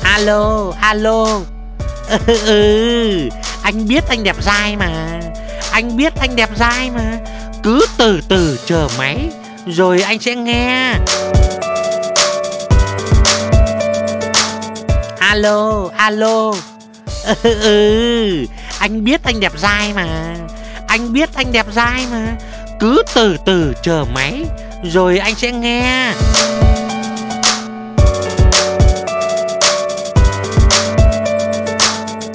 Alo, alo. Anh biết anh đẹp dai mà. Anh biết anh đẹp dai mà. Cứ từ từ chờ máy, rồi anh sẽ nghe. Alo, alo. Anh biết anh đẹp dai mà. Anh biết anh đẹp dai mà. Cứ từ từ chờ máy, rồi anh sẽ nghe.